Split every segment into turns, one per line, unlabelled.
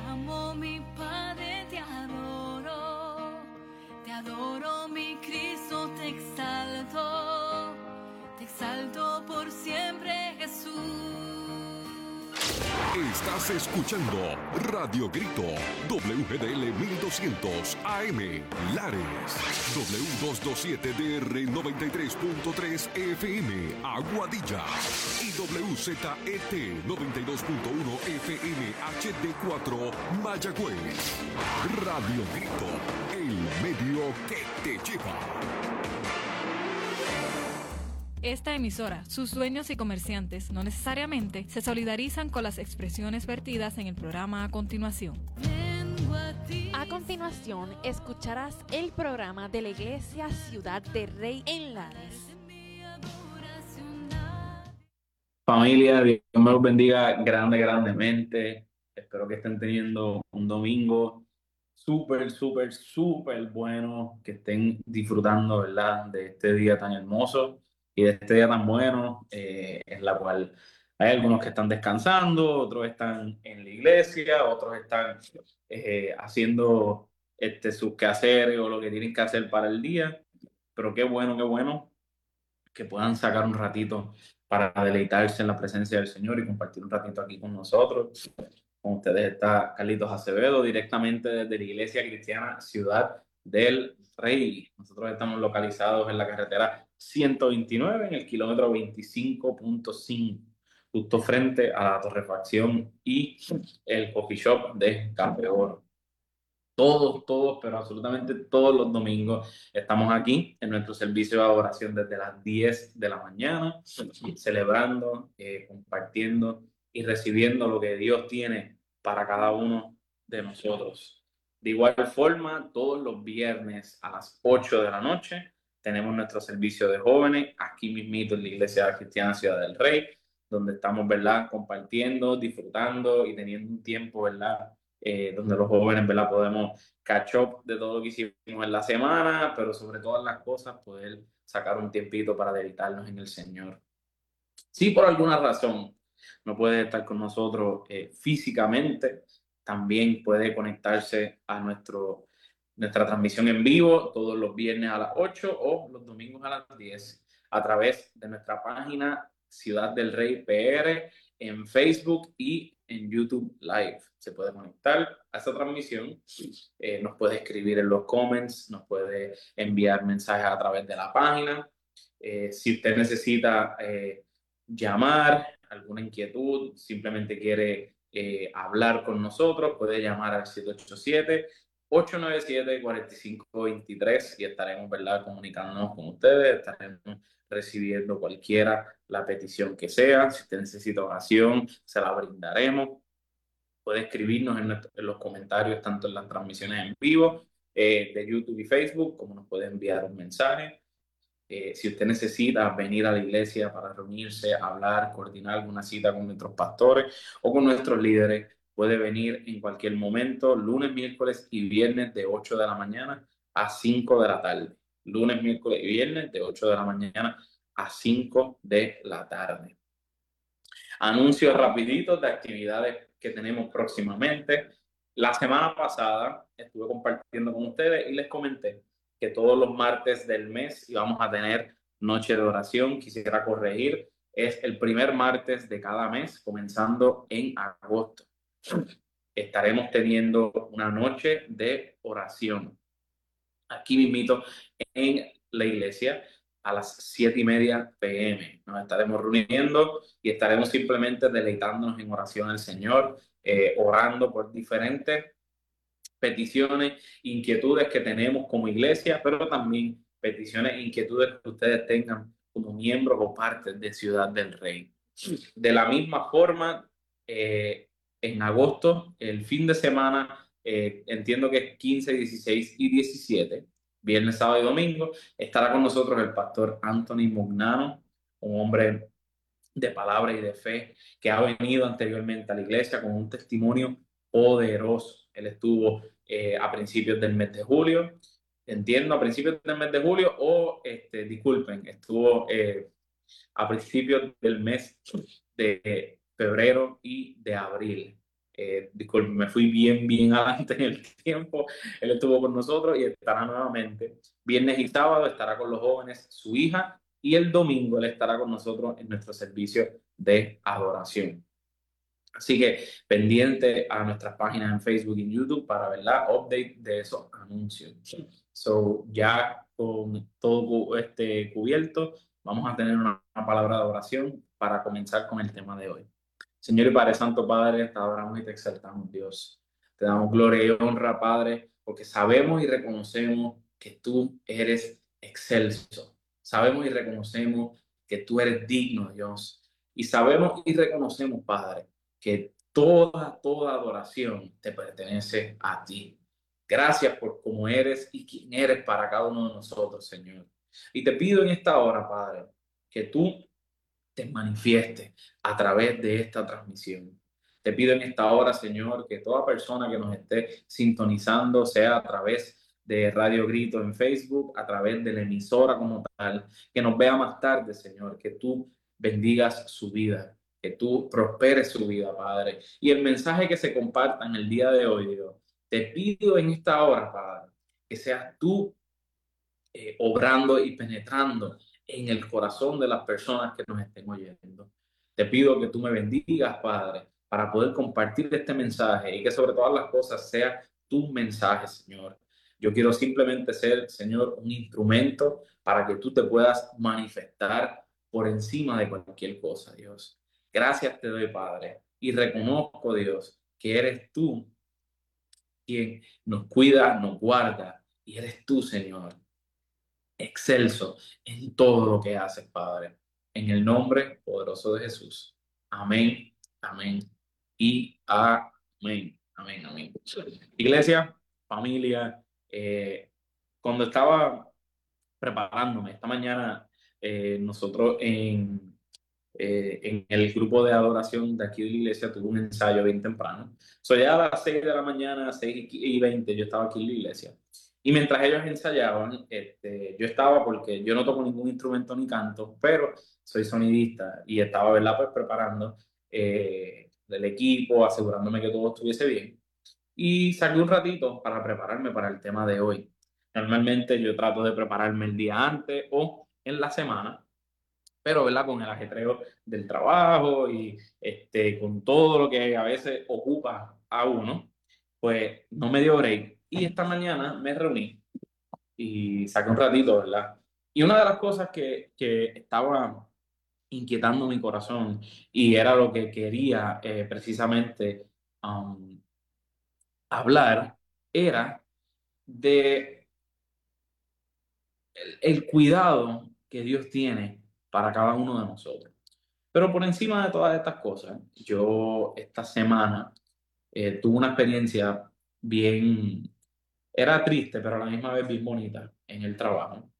amo mi Padre, te adoro mi Cristo, te exalto por siempre, Jesús.
Estás escuchando Radio Grito, WGDL 1200 AM, Lares, W227DR 93.3 FM, Aguadilla, y WZET 92.1 FM HD4, Mayagüez. Radio Grito, el medio que te lleva.
Esta emisora, sus dueños y comerciantes no necesariamente se solidarizan con las expresiones vertidas en el programa a continuación.
A continuación, escucharás el programa de la Iglesia Ciudad del Rey en Lares.
Familia, Dios me los bendiga grandemente. Espero que estén teniendo un domingo súper bueno, que estén disfrutando, ¿verdad?, de este día tan hermoso y de este día tan bueno, en la cual hay algunos que están descansando, otros están en la iglesia, otros están haciendo sus quehaceres o lo que tienen que hacer para el día. Pero qué bueno que puedan sacar un ratito para deleitarse en la presencia del Señor y compartir un ratito aquí con nosotros. Con ustedes está Carlitos Acevedo, directamente desde la Iglesia Cristiana Ciudad del Rey. Nosotros estamos localizados en la carretera 129, en el kilómetro 25.5, justo frente a la torrefacción y el coffee shop de Campeón. Todos, pero absolutamente todos los domingos estamos aquí en nuestro servicio de adoración desde las 10 de la mañana, celebrando, compartiendo y recibiendo lo que Dios tiene para cada uno de nosotros. De igual forma, todos los viernes a las 8 de la noche tenemos nuestro servicio de jóvenes aquí mismito en la Iglesia Cristiana Ciudad del Rey, donde estamos, ¿verdad?, compartiendo, disfrutando y teniendo un tiempo, ¿verdad?, donde los jóvenes, ¿verdad?, podemos catch up de todo lo que hicimos en la semana, pero sobre todas las cosas poder sacar un tiempito para deleitarnos en el Señor. Si por alguna razón no puede estar con nosotros físicamente, también puede conectarse a nuestra transmisión en vivo todos los viernes a las 8 o los domingos a las 10 a través de nuestra página Ciudad del Rey PR en Facebook y en YouTube Live. Se puede conectar a esta transmisión, nos puede escribir en los comments, nos puede enviar mensajes a través de la página. Si usted necesita llamar, alguna inquietud, simplemente quiere hablar con nosotros, puede llamar al 787-897-4523 y estaremos, ¿verdad?, comunicándonos con ustedes, estaremos recibiendo la petición que sea. Si usted necesita oración, se la brindaremos. Puede escribirnos en los comentarios, tanto en las transmisiones en vivo de YouTube y Facebook, como nos puede enviar un mensaje. Si usted necesita venir a la iglesia para reunirse, hablar, coordinar alguna cita con nuestros pastores o con nuestros líderes, puede venir en cualquier momento, lunes, miércoles y viernes de 8 de la mañana a 5 de la tarde. Lunes, miércoles y viernes de 8 de la mañana a 5 de la tarde. Anuncios rapiditos de actividades que tenemos próximamente. La semana pasada estuve compartiendo con ustedes y les comenté que todos los martes del mes íbamos a tener noche de oración. Quisiera corregir, es el primer martes de cada mes, comenzando en agosto. Estaremos teniendo una noche de oración aquí mismito en la iglesia a las 7:30 p.m. Nos estaremos reuniendo y estaremos simplemente deleitándonos en oración al Señor, orando por diferentes peticiones, inquietudes que tenemos como iglesia, pero también peticiones e inquietudes que ustedes tengan como miembros o parte de Ciudad del Rey. De la misma forma, en agosto, el fin de semana, entiendo que es 15, 16 y 17, viernes, sábado y domingo, estará con nosotros el pastor Anthony Mugnano, un hombre de palabra y de fe que ha venido anteriormente a la iglesia con un testimonio poderoso. Él estuvo a principios del mes de julio, a principios del mes de julio, estuvo a principios del mes de febrero y de abril. Disculpe, me fui bien adelante en el tiempo. Él estuvo con nosotros y estará nuevamente. Viernes y sábado estará con los jóvenes su hija y el domingo él estará con nosotros en nuestro servicio de adoración. Así que pendiente a nuestras páginas en Facebook y en YouTube para ver la update de esos anuncios. So, ya con todo cubierto, vamos a tener una palabra de oración para comenzar con el tema de hoy. Señor y Padre Santo, Padre, te adoramos y te exaltamos, Dios. Te damos gloria y honra, Padre, porque sabemos y reconocemos que tú eres excelso. Sabemos y reconocemos que tú eres digno, Dios. Y sabemos y reconocemos, Padre, que toda adoración te pertenece a ti. Gracias por cómo eres y quién eres para cada uno de nosotros, Señor. Y te pido en esta hora, Padre, que tú te manifieste a través de esta transmisión. Te pido en esta hora, Señor, que toda persona que nos esté sintonizando, sea a través de Radio Grito en Facebook, a través de la emisora como tal, que nos vea más tarde, Señor, que tú bendigas su vida, que tú prosperes su vida, Padre. Y el mensaje que se comparta en el día de hoy, Dios, te pido en esta hora, Padre, que seas tú obrando y penetrando en el corazón de las personas que nos estén oyendo. Te pido que tú me bendigas, Padre, para poder compartir este mensaje y que sobre todas las cosas sea tu mensaje, Señor. Yo quiero simplemente ser, Señor, un instrumento para que tú te puedas manifestar por encima de cualquier cosa, Dios. Gracias te doy, Padre, y reconozco, Dios, que eres tú quien nos cuida, nos guarda, y eres tú, Señor, excelso en todo lo que haces, Padre. En el nombre poderoso de Jesús. Amén, amén y amén. Amén, amén. Iglesia, familia, cuando estaba preparándome esta mañana, nosotros en el grupo de adoración de aquí de la iglesia tuve un ensayo bien temprano. Ya a las 6 de la mañana, 6:20, yo estaba aquí en la iglesia. Y mientras ellos ensayaban, yo estaba, porque yo no toco ningún instrumento ni canto, pero soy sonidista y estaba, ¿verdad? Pues preparando el equipo, asegurándome que todo estuviese bien. Y salí un ratito para prepararme para el tema de hoy. Normalmente yo trato de prepararme el día antes o en la semana, pero ¿verdad? Con el ajetreo del trabajo y con todo lo que a veces ocupa a uno, pues no me dio break. Y esta mañana me reuní y saqué un ratito, ¿verdad? Y una de las cosas que estaba inquietando mi corazón y era lo que quería precisamente hablar, era de el cuidado que Dios tiene para cada uno de nosotros. Pero por encima de todas estas cosas, yo esta semana tuve una experiencia bien, era triste, pero a la misma vez bien bonita en el trabajo.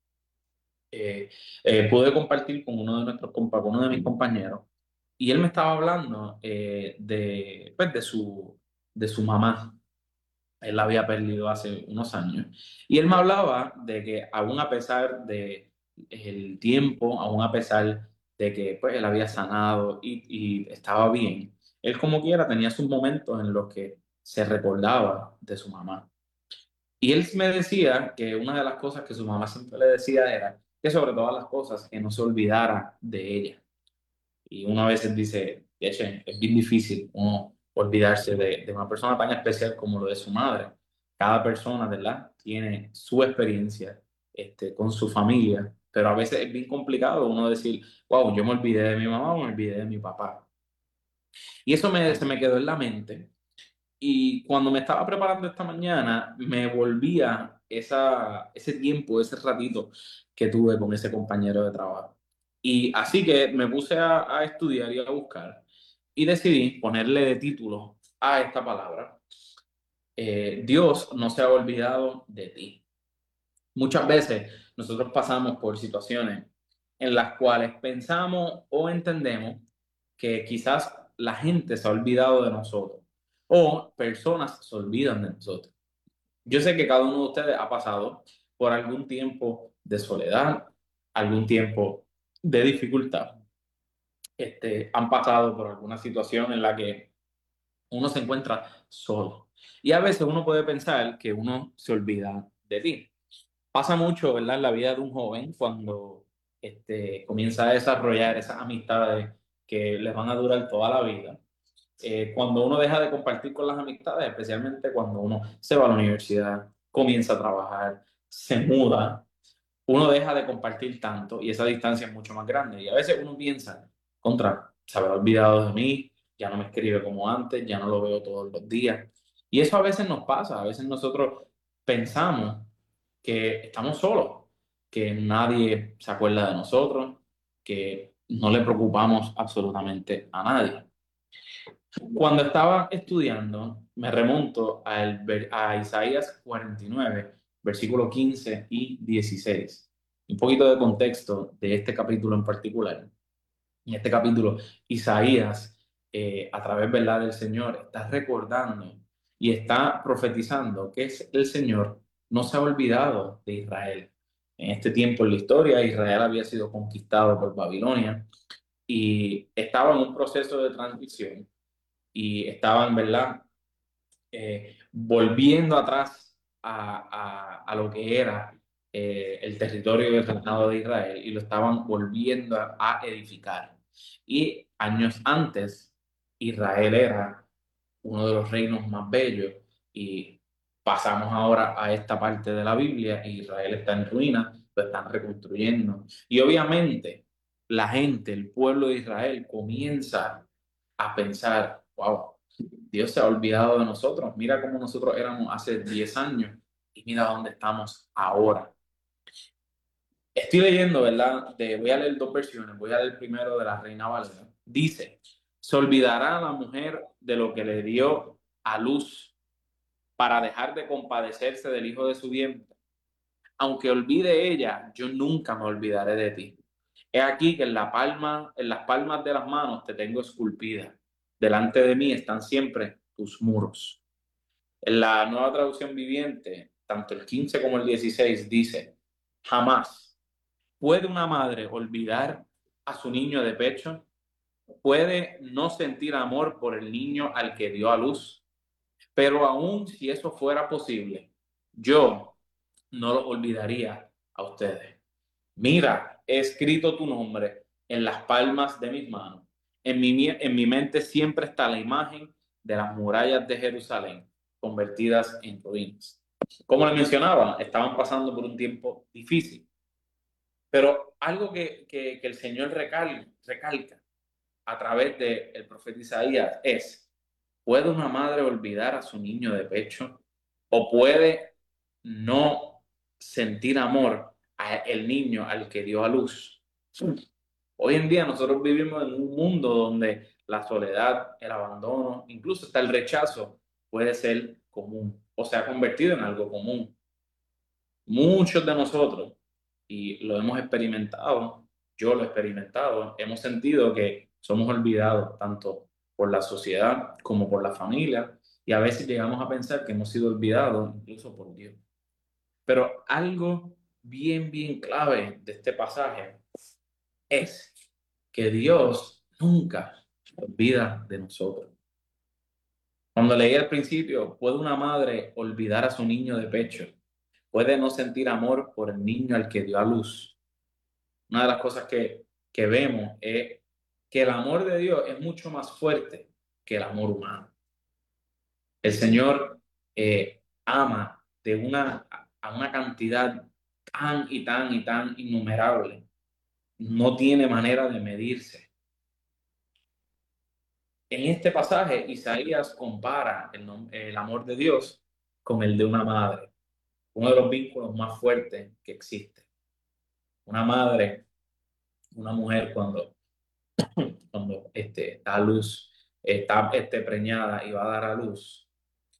Pude compartir con con uno de mis compañeros y él me estaba hablando pues, de su mamá. Él la había perdido hace unos años. Y él me hablaba de que aún a pesar de el tiempo, aún a pesar de que pues, él había sanado y estaba bien, él como quiera tenía sus momentos en los que se recordaba de su mamá. Y él me decía que una de las cosas que su mamá siempre le decía era que sobre todas las cosas que no se olvidara de ella. Y uno a veces dice, "Eche, es bien difícil uno olvidarse de una persona tan especial como lo de su madre. Cada persona, ¿verdad? Tiene su experiencia con su familia, pero a veces es bien complicado uno decir, wow, yo me olvidé de mi mamá o me olvidé de mi papá. Y eso se me quedó en la mente. Y cuando me estaba preparando esta mañana, me volvía ese tiempo, ese ratito que tuve con ese compañero de trabajo. Y así que me puse a estudiar y a buscar y decidí ponerle de título a esta palabra, Dios no se ha olvidado de ti. Muchas veces nosotros pasamos por situaciones en las cuales pensamos o entendemos que quizás la gente se ha olvidado de nosotros o personas se olvidan de nosotros. Yo sé que cada uno de ustedes ha pasado por algún tiempo de soledad, algún tiempo de dificultad. Han pasado por alguna situación en la que uno se encuentra solo. Y a veces uno puede pensar que uno se olvida de ti. Pasa mucho, ¿verdad?, en la vida de un joven cuando comienza a desarrollar esas amistades que les van a durar toda la vida. Cuando uno deja de compartir con las amistades, especialmente cuando uno se va a la universidad, comienza a trabajar, se muda, uno deja de compartir tanto y esa distancia es mucho más grande. Y a veces uno piensa, se habrá olvidado de mí, ya no me escribe como antes, ya no lo veo todos los días. Y eso a veces nos pasa, a veces nosotros pensamos que estamos solos, que nadie se acuerda de nosotros, que no le preocupamos absolutamente a nadie. Cuando estaba estudiando, me remonto a Isaías 49, versículos 15 y 16. Un poquito de contexto de este capítulo en particular. En este capítulo, Isaías, a través, ¿verdad?, del Señor, está recordando y está profetizando que el Señor no se ha olvidado de Israel. En este tiempo en la historia, Israel había sido conquistado por Babilonia y estaba en un proceso de transición y estaban, ¿verdad?, volviendo atrás a lo que era el territorio del reinado de Israel y lo estaban volviendo a edificar. Y años antes, Israel era uno de los reinos más bellos y pasamos ahora a esta parte de la Biblia y Israel está en ruina, lo están reconstruyendo. Y obviamente la gente, el pueblo de Israel comienza a pensar, wow, Dios se ha olvidado de nosotros. Mira cómo nosotros éramos hace 10 años y mira dónde estamos ahora. Estoy leyendo, ¿verdad? Voy a leer dos versiones. Voy a leer primero de la Reina Valera. Dice, se olvidará la mujer de lo que le dio a luz para dejar de compadecerse del hijo de su vientre. Aunque olvide ella, yo nunca me olvidaré de ti. He aquí que en las palmas de las manos te tengo esculpida. Delante de mí están siempre tus muros. En la Nueva Traducción Viviente, tanto el 15 como el 16 dice, jamás puede una madre olvidar a su niño de pecho, puede no sentir amor por el niño al que dio a luz, pero aún si eso fuera posible, yo no lo olvidaría a ustedes. Mira, he escrito tu nombre en las palmas de mis manos. En mi mente siempre está la imagen de las murallas de Jerusalén convertidas en ruinas. Como les mencionaba, estaban pasando por un tiempo difícil. Pero algo que el Señor recalca a través del profeta Isaías es, ¿puede una madre olvidar a su niño de pecho? ¿O puede no sentir amor al niño al que dio a luz? Hoy en día nosotros vivimos en un mundo donde la soledad, el abandono, incluso hasta el rechazo puede ser común o se ha convertido en algo común. Muchos de nosotros, y lo hemos experimentado, yo lo he experimentado, hemos sentido que somos olvidados tanto por la sociedad como por la familia y a veces llegamos a pensar que hemos sido olvidados incluso por Dios. Pero algo bien clave de este pasaje es que Dios nunca se olvida de nosotros. Cuando leí al principio, ¿puede una madre olvidar a su niño de pecho? ¿Puede no sentir amor por el niño al que dio a luz? Una de las cosas que vemos es que el amor de Dios es mucho más fuerte que el amor humano. El Señor ama a una cantidad tan innumerable. No tiene manera de medirse. En este pasaje, Isaías compara el amor de Dios con el de una madre, uno de los vínculos más fuertes que existe. Una madre, una mujer cuando da a luz, está preñada y va a dar a luz,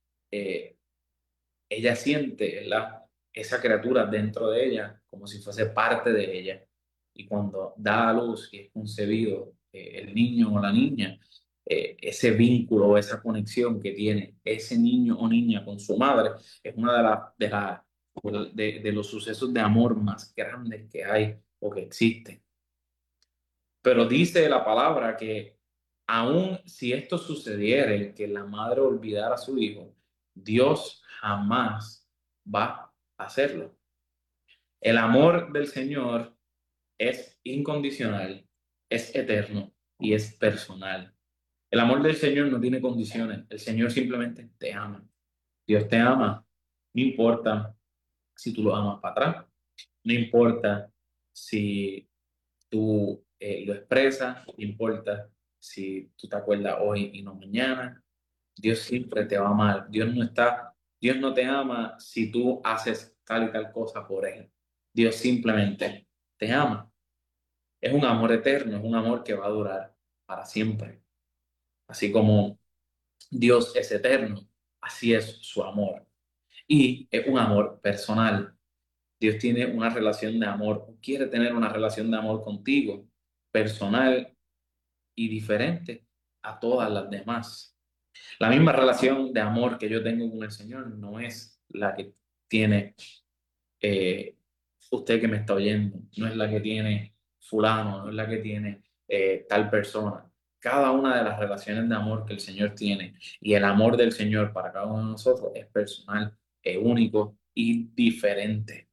ella siente esa criatura dentro de ella como si fuese parte de ella. Y cuando da a luz y es concebido el niño o la niña, ese vínculo, esa conexión que tiene ese niño o niña con su madre es una de los sucesos de amor más grandes que hay o que existen. Pero dice la palabra que Aun si esto sucediere, que la madre olvidara a su hijo, Dios jamás va a hacerlo. El amor del Señor es incondicional, es eterno y es personal. El amor del Señor no tiene condiciones. El Señor simplemente te ama. Dios te ama. No importa si tú lo amas para atrás. No importa si tú lo expresas. No importa si tú te acuerdas hoy y no mañana. Dios siempre te va a amar. Dios no te ama si tú haces tal y tal cosa por Él. Dios simplemente te ama. Es un amor eterno, es un amor que va a durar para siempre. Así como Dios es eterno, así es su amor. Y es un amor personal. Dios tiene una relación de amor, quiere tener una relación de amor contigo, personal y diferente a todas las demás. La misma relación de amor que yo tengo con el Señor no es la que tiene eh, usted que me está oyendo, no es la que tiene fulano, no es la que tiene tal persona. Cada una de las relaciones de amor que el Señor tiene y el amor del Señor para cada uno de nosotros es personal, es único y diferente.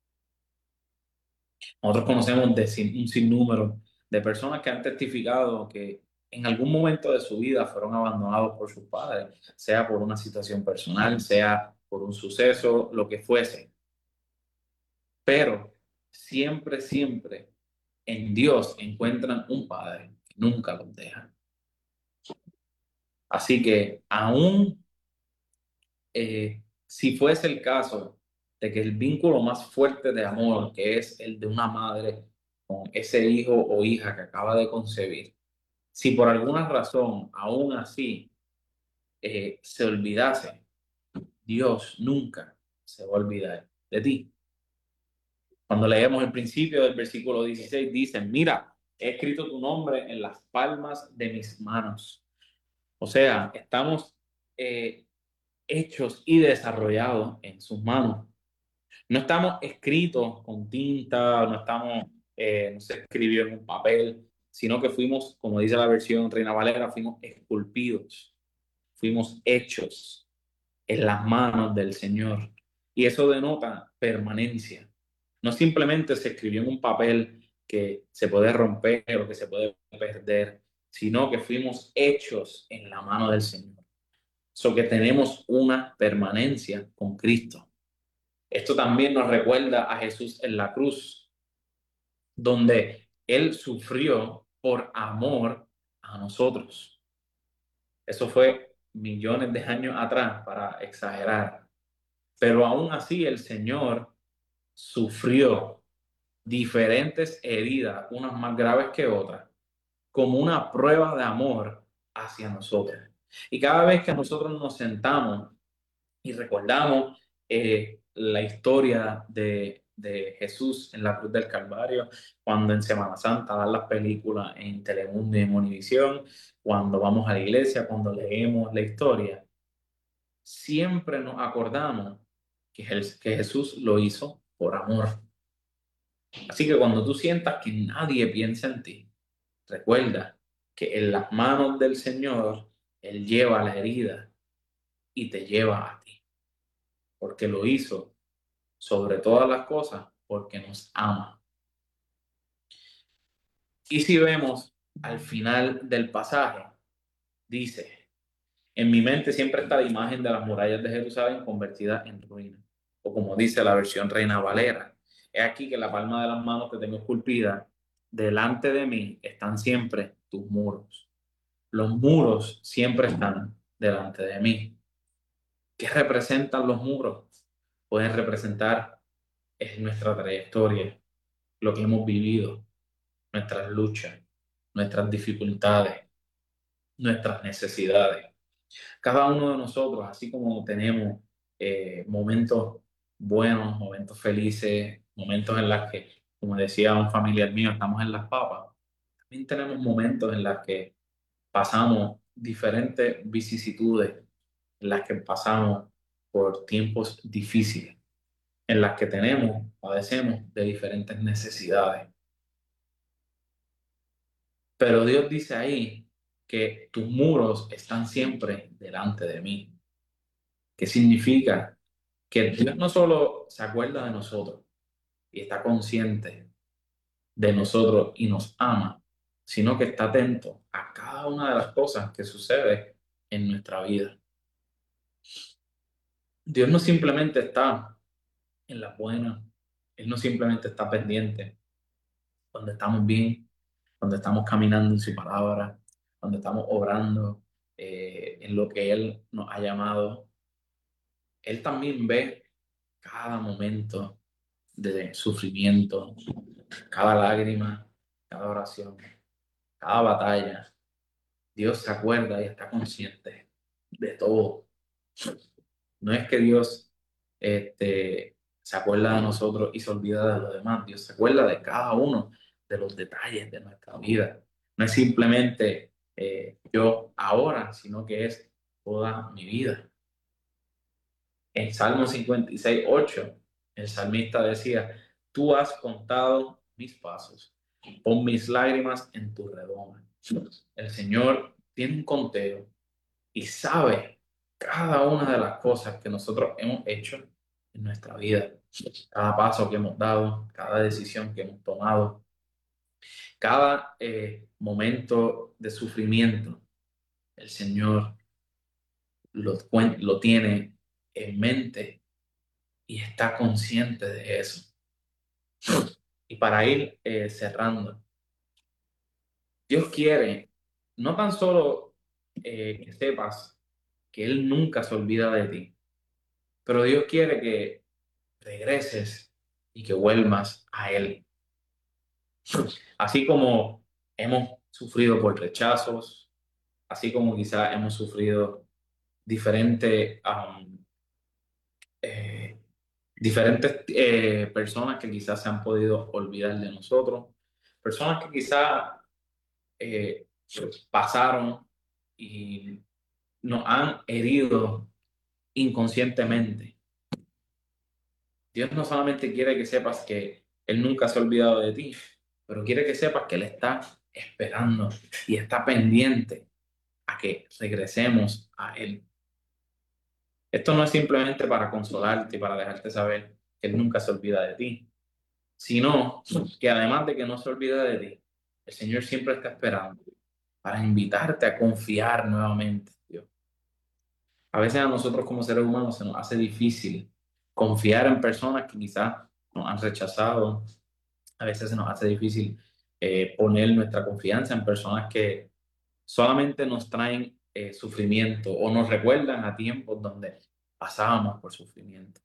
Nosotros conocemos un sinnúmero de personas que han testificado que en algún momento de su vida fueron abandonados por sus padres, sea por una situación personal, sea por un suceso, lo que fuese. Pero siempre, siempre en Dios encuentran un Padre que nunca los deja. Así que aún si fuese el caso de que el vínculo más fuerte de amor, que es el de una madre con ese hijo o hija que acaba de concebir, si por alguna razón aún así se olvidase, Dios nunca se va a olvidar de ti. Cuando leemos el principio del versículo 16, dice, mira, he escrito tu nombre en las palmas de mis manos. O sea, estamos hechos y desarrollados en sus manos. No estamos escritos con tinta, no se escribió en un papel, sino que fuimos, como dice la versión Reina Valera, fuimos esculpidos, fuimos hechos en las manos del Señor. Y eso denota permanencia. No simplemente se escribió en un papel que se puede romper o que se puede perder, sino que fuimos hechos en la mano del Señor. So que tenemos una permanencia con Cristo. Esto también nos recuerda a Jesús en la cruz, donde Él sufrió por amor a nosotros. Eso fue millones de años atrás, para exagerar. Pero aún así el Señor sufrió diferentes heridas, unas más graves que otras, como una prueba de amor hacia nosotros. Y cada vez que nosotros nos sentamos y recordamos la historia de Jesús en la cruz del Calvario, cuando en Semana Santa dan las películas en Telemundo y en Univisión, cuando vamos a la iglesia, cuando leemos la historia, siempre nos acordamos que Jesús lo hizo por amor. Así que cuando tú sientas que nadie piensa en ti, recuerda que en las manos del Señor Él lleva la herida y te lleva a ti, porque lo hizo sobre todas las cosas, porque nos ama. Y si vemos al final del pasaje, dice, en mi mente siempre está la imagen de las murallas de Jerusalén convertidas en ruinas, o como dice la versión Reina Valera, he aquí que la palma de las manos que tengo esculpida, delante de mí están siempre tus muros. Los muros siempre están delante de mí. ¿Qué representan los muros? Pueden representar nuestra trayectoria, lo que hemos vivido, nuestras luchas, nuestras dificultades, nuestras necesidades. Cada uno de nosotros, así como tenemos momentos buenos, momentos felices, momentos en los que, como decía un familiar mío, estamos en las papas, también tenemos momentos en los que pasamos diferentes vicisitudes, en las que pasamos por tiempos difíciles, en las que padecemos de diferentes necesidades. Pero Dios dice ahí que tus muros están siempre delante de mí. ¿Qué significa? Que Dios no solo se acuerda de nosotros y está consciente de nosotros y nos ama, sino que está atento a cada una de las cosas que sucede en nuestra vida. Dios no simplemente está en las buenas, Él no simplemente está pendiente cuando estamos bien, cuando estamos caminando en su palabra, cuando estamos obrando en lo que Él nos ha llamado. Él también ve cada momento de sufrimiento, cada lágrima, cada oración, cada batalla. Dios se acuerda y está consciente de todo. No es que Dios se acuerda de nosotros y se olvida de los demás. Dios se acuerda de cada uno de los detalles de nuestra vida. No es simplemente yo ahora, sino que es toda mi vida. En Salmo 56:8, el salmista decía: tú has contado mis pasos, pon mis lágrimas en tu redoma. El Señor tiene un conteo y sabe cada una de las cosas que nosotros hemos hecho en nuestra vida, cada paso que hemos dado, cada decisión que hemos tomado, cada momento de sufrimiento. El Señor lo tiene en mente y está consciente de eso. Y para ir cerrando, Dios quiere no tan solo que sepas que Él nunca se olvida de ti, pero Dios quiere que regreses y que vuelvas a Él. Así como hemos sufrido por rechazos, así como quizás hemos sufrido diferentes personas que quizás se han podido olvidar de nosotros, personas que quizás pasaron y nos han herido inconscientemente. Dios no solamente quiere que sepas que Él nunca se ha olvidado de ti, pero quiere que sepas que Él está esperando y está pendiente a que regresemos a Él. Esto no es simplemente para consolarte y para dejarte saber que Él nunca se olvida de ti, sino que además de que no se olvida de ti, el Señor siempre está esperando para invitarte a confiar nuevamente en Dios. A veces a nosotros como seres humanos se nos hace difícil confiar en personas que quizás nos han rechazado. A veces se nos hace difícil poner nuestra confianza en personas que solamente nos traen sufrimiento o nos recuerdan a tiempos donde pasábamos por sufrimiento.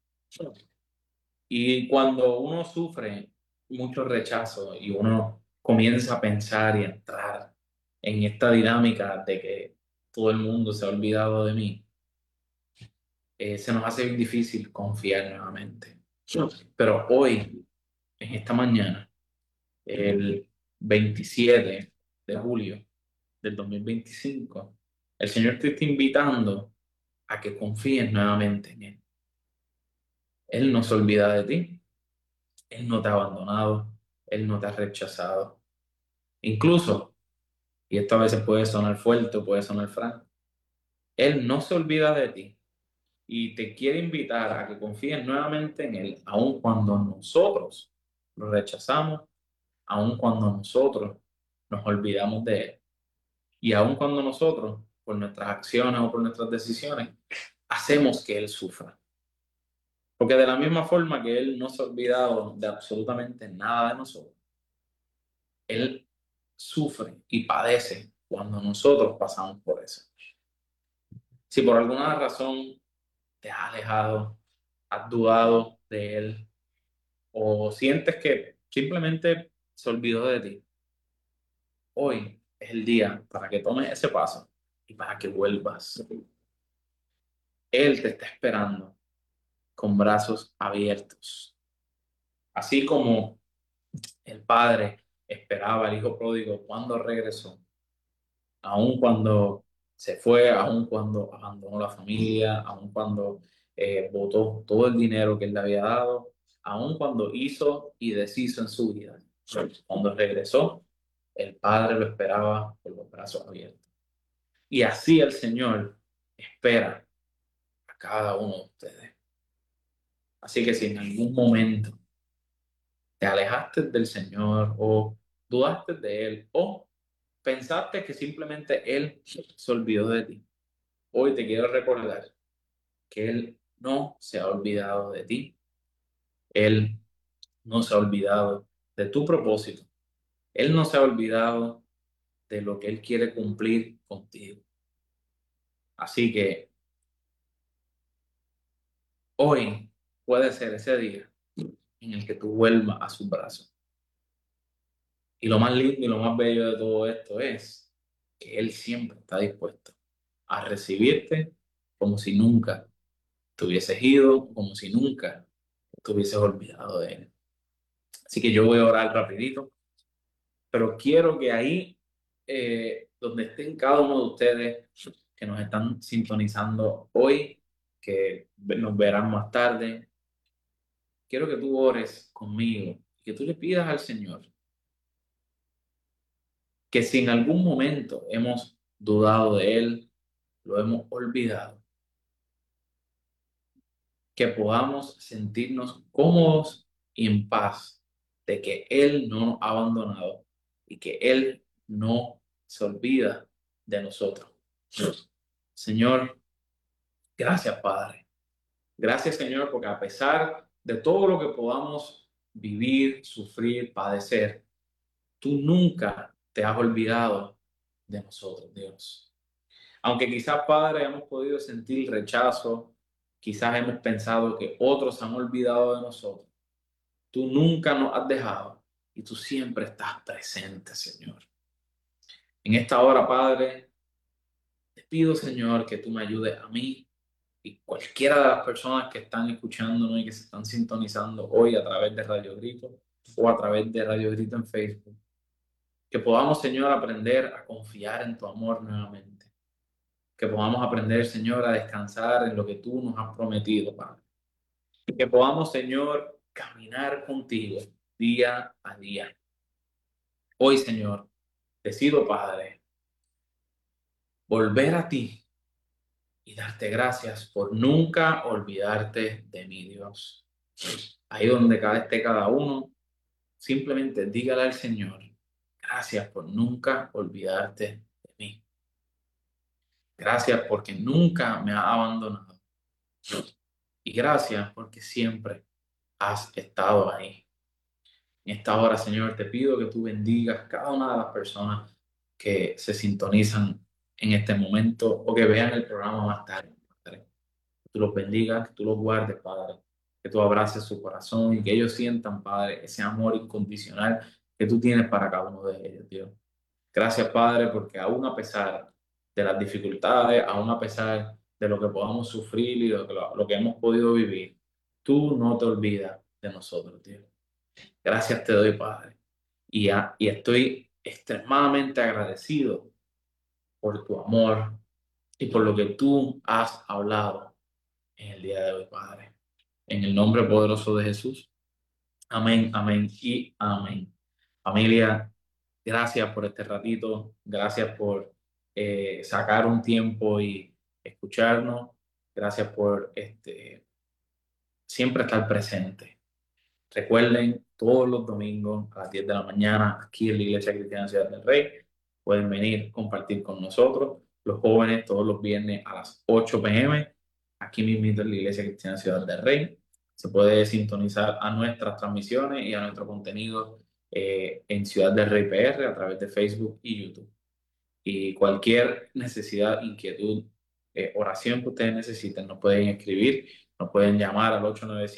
Y cuando uno sufre mucho rechazo y uno comienza a pensar y a entrar en esta dinámica de que todo el mundo se ha olvidado de mí, se nos hace bien difícil confiar nuevamente. Pero hoy, en esta mañana, el 27 de julio del 2025, el Señor te está invitando a que confíes nuevamente en Él. Él no se olvida de ti. Él no te ha abandonado. Él no te ha rechazado. Incluso, y esto a veces puede sonar fuerte o puede sonar franco, Él no se olvida de ti y te quiere invitar a que confíes nuevamente en Él, aun cuando nosotros lo rechazamos, aun cuando nosotros nos olvidamos de Él y aun cuando nosotros, por nuestras acciones o por nuestras decisiones, hacemos que Él sufra. Porque de la misma forma que Él no se ha olvidado de absolutamente nada de nosotros, Él sufre y padece cuando nosotros pasamos por eso. Si por alguna razón te has alejado, has dudado de Él o sientes que simplemente se olvidó de ti, hoy es el día para que tomes ese paso y para que vuelvas. Él te está esperando con brazos abiertos. Así como el padre esperaba al hijo pródigo cuando regresó, aun cuando se fue, aun cuando abandonó la familia, aun cuando botó todo el dinero que él le había dado, aun cuando hizo y deshizo en su vida. Cuando regresó, el padre lo esperaba con los brazos abiertos. Y así el Señor espera a cada uno de ustedes. Así que si en algún momento te alejaste del Señor o dudaste de Él o pensaste que simplemente Él se olvidó de ti, hoy te quiero recordar que Él no se ha olvidado de ti. Él no se ha olvidado de tu propósito. Él no se ha olvidado de lo que Él quiere cumplir contigo. Así que hoy puede ser ese día en el que tú vuelvas a sus brazos. Y lo más lindo y lo más bello de todo esto es que Él siempre está dispuesto a recibirte como si nunca te hubieses ido, como si nunca te hubieses olvidado de Él. Así que yo voy a orar rapidito, pero quiero que ahí, donde estén cada uno de ustedes que nos están sintonizando hoy, que nos verán más tarde, quiero que tú ores conmigo, que tú le pidas al Señor que si en algún momento hemos dudado de Él, lo hemos olvidado, que podamos sentirnos cómodos y en paz de que Él no nos ha abandonado y que Él no se olvida de nosotros. Señor, gracias, Padre. Gracias, Señor, porque a pesar de todo lo que podamos vivir, sufrir, padecer, tú nunca te has olvidado de nosotros, Dios. Aunque quizás, Padre, hemos podido sentir rechazo, quizás hemos pensado que otros han olvidado de nosotros, tú nunca nos has dejado y tú siempre estás presente, Señor. En esta hora, Padre, te pido, Señor, que tú me ayudes a mí y cualquiera de las personas que están escuchándonos y que se están sintonizando hoy a través de Radio Grito o a través de Radio Grito en Facebook, que podamos, Señor, aprender a confiar en tu amor nuevamente, que podamos aprender, Señor, a descansar en lo que tú nos has prometido, Padre, y que podamos, Señor, caminar contigo día a día. Hoy, Señor, decido, Padre, volver a ti y darte gracias por nunca olvidarte de mí, Dios. Ahí donde esté cada uno, simplemente dígale al Señor, gracias por nunca olvidarte de mí. Gracias porque nunca me has abandonado. Y gracias porque siempre has estado ahí. En esta hora, Señor, te pido que tú bendigas cada una de las personas que se sintonizan en este momento o que vean el programa más tarde, Padre. Que tú los bendigas, que tú los guardes, Padre. Que tú abraces su corazón y que ellos sientan, Padre, ese amor incondicional que tú tienes para cada uno de ellos, Dios. Gracias, Padre, porque aún a pesar de las dificultades, aún a pesar de lo que podamos sufrir y lo que hemos podido vivir, tú no te olvidas de nosotros, Dios. Gracias te doy, Padre. Y estoy extremadamente agradecido por tu amor y por lo que tú has hablado en el día de hoy, Padre. En el nombre poderoso de Jesús. Amén, amén y amén. Familia, gracias por este ratito. Gracias por sacar un tiempo y escucharnos. Gracias por siempre estar presente. Recuerden, todos los domingos a las 10 de la mañana, aquí en la Iglesia Cristiana Ciudad del Rey, pueden venir a compartir con nosotros. Los jóvenes todos los viernes a las 8 p.m. aquí mismo en la Iglesia Cristiana Ciudad del Rey. Se puede sintonizar a nuestras transmisiones y a nuestro contenido en Ciudad del Rey PR a través de Facebook y YouTube. Y cualquier necesidad, inquietud, oración que ustedes necesiten, nos pueden escribir, nos pueden llamar al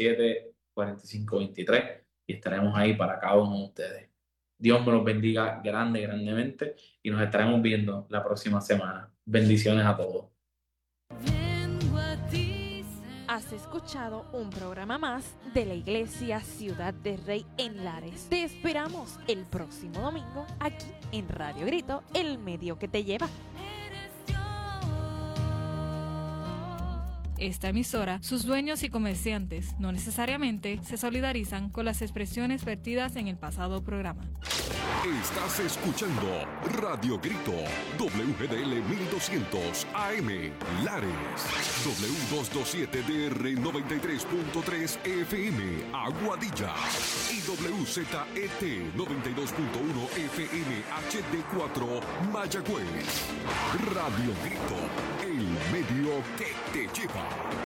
897-4523 y estaremos ahí para cada uno de ustedes. Dios me los bendiga grandemente y nos estaremos viendo la próxima semana. Bendiciones a todos.
Vengo a ti,
Has escuchado un programa más de la Iglesia Ciudad de Rey en Lares. Te esperamos el próximo domingo aquí en Radio Grito, el medio que te lleva.
eres Dios.
Esta emisora, sus dueños y comerciantes no necesariamente se solidarizan con las expresiones vertidas en el pasado programa.
Estás escuchando Radio Grito, WGDL 1200 AM, Lares, W227DR 93.3 FM, Aguadilla, y WZET 92.1 FM HD4, Mayagüez. Radio Grito, el medio que te lleva.